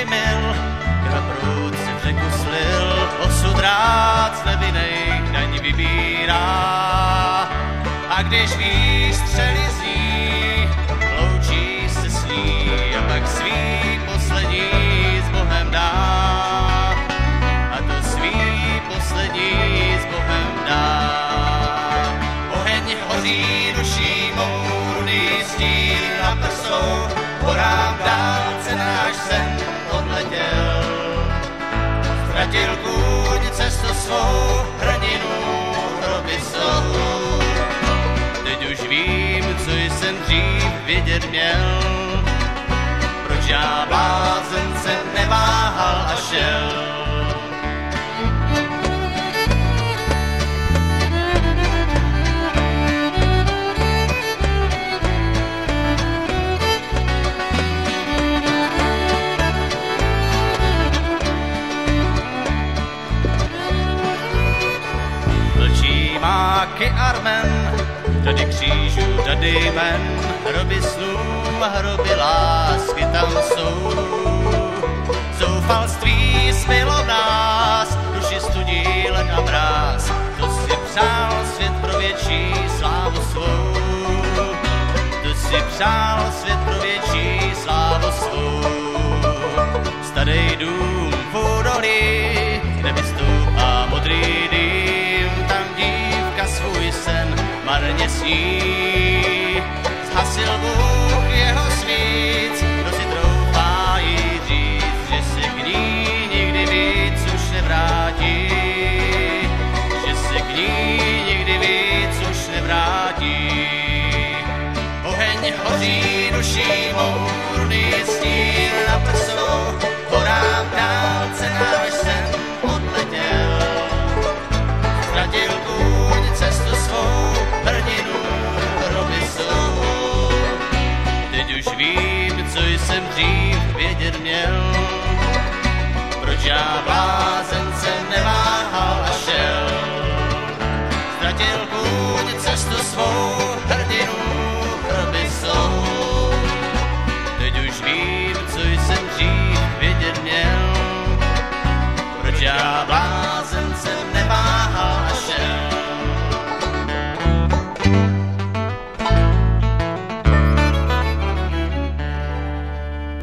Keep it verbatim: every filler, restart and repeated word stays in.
by mil, krva proud si v řeku slil, osud rád z nevinnej daň vybírá. A když výstřely zní, loučí se s ní a pak svý poslední s Bohem dá. A to svý poslední s Bohem dá. Oheň hoří duší mou, rudý stín na prsou, horám dálce náš sen odletěl. Ztratil kůň cestu svou, hrdinu hroby jsou. Teď už vím, co jsem dřív vědět měl, proč já blázen jsem neváhal a šel. Máky armen, tady křížů, tady men, hroby snů a hroby lásky tam jsou. Zoufalství smilo v nás, duši studí led a mráz, to si přál svět pro větší slávu svou. To si přál svět pro větší slávu svou. Starý dům v údolí, kde vystoupá modrý dým, tam dívka svůj sen marně sní. Zhasil Bůh jeho svíc, kdo si troufá jí říct, že se k ní nikdy víc už nevrátí. Že se k ní nikdy víc už nevrátí. Oheň hoří duší mou, rudý stín na prsou, horám dálce náš sen odletěl. Ztratil kůň cestu svou, hrdinu hroby jsou. Teď už vím, co jsem dřív vědět měl, proč já vládám